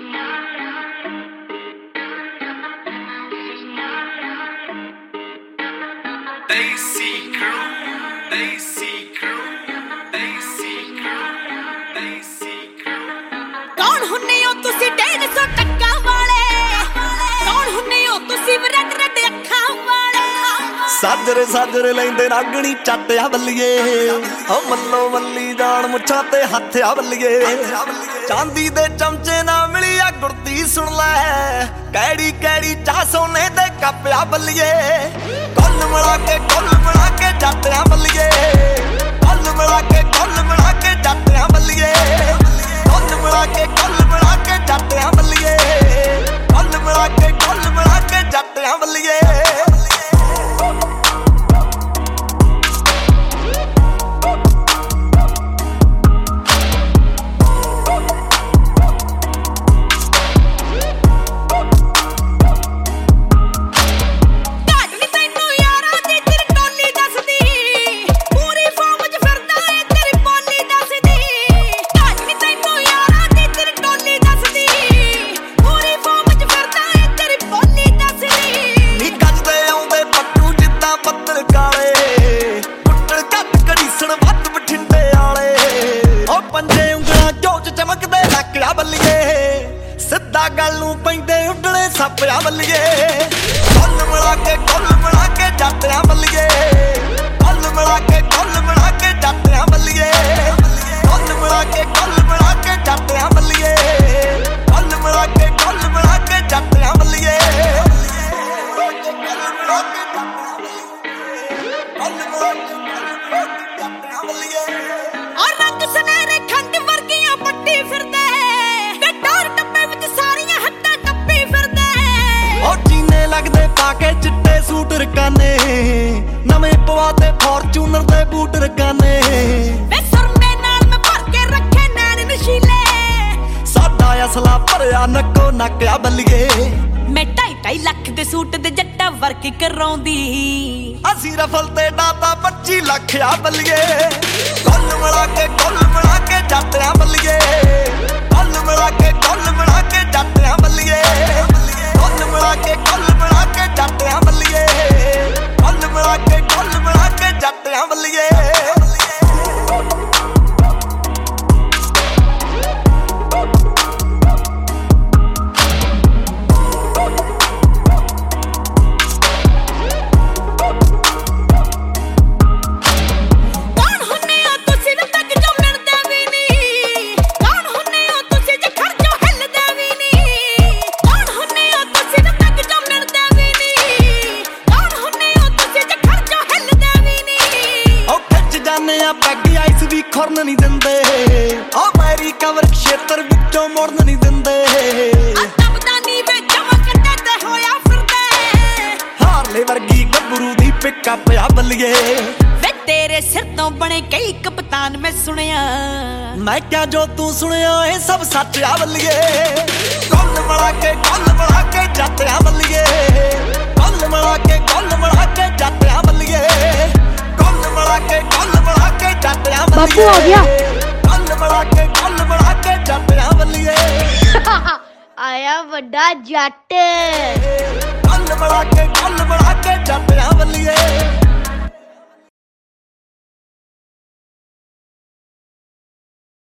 कौन हुन्ने हो तुसी 150 टक्का वाले, कौन हुन्ने हो तुसी रट रट अखा वाले। साजरे साजरे लैंदे नागणी चाटिया बल्लीए, ओ मल्लो मल्ली जान मुछां ते हत्थ आ बल्लीए। चांदी दे चमचे ना मिली आ गुरदी सुन लै, कैड़ी कैड़ी चाह सोने दे कप आ बल्लीए। कुल मिला के जट आ बल्लीए, कुल मिला के जट आ बल्लीए। कुल मिला के जट आ बल्लीए, कुल मिला के जट आ बल्लीए। सिद्धा गल नूं पैंदे उडणे सप आ बल्लीए। कुल मिला के जट आ बल्लीए, कुल मिला के जट आ बल्लीए। कुल मिला के जट आ बल्लीए, कुल मिला के जट आ बल्लीए। और रंग सुनहरे खंड वर्गियां पट्टी फिरदे, लगदे पाके चिट्टे सूट रकाने, नवे पवाते फॉर्च्यूनर दे बूट रकाने। वे सुरमे नाल मैं भर के रखे नैन नशीले, साडा असला भरिया नक्को नक आ बल्लीए। मैं 2.5 लाख दे सूट दे जट्टा वर्क कराउंदी, असी रफल ते डाटा 25 लाख आ बल्लीए। कुल मिला के जट आ बल्लीए, कुल मिला के जट आ बल्लीए। कुल मिला के जट आ बल्लीए, कुल मिला के जट आ बल्लीए। पैगी आइस भी खुरन नहीं दिंदे, ओ मेरी कवर क्षेत्र विचों मुड़न नहीं दिंदे। हारले वर्गी गबरू दी पिकअप आ बल्लीए। वे तेरे सिर तो बने कई कप्तान मैं सुनिया, मैं क्या जो तू सुनिया ये सब सच आ बल्लीए। कुल मिला के जट आ बल्लीए, कुल मिला के जट आ बल्लीए। कुल मिला के जट आ बल्लीए। बापू आ गया। कुल मिला के जट आ बल्लीए। आया वड्डा जट। कुल मिला के जट आ बल्लीए।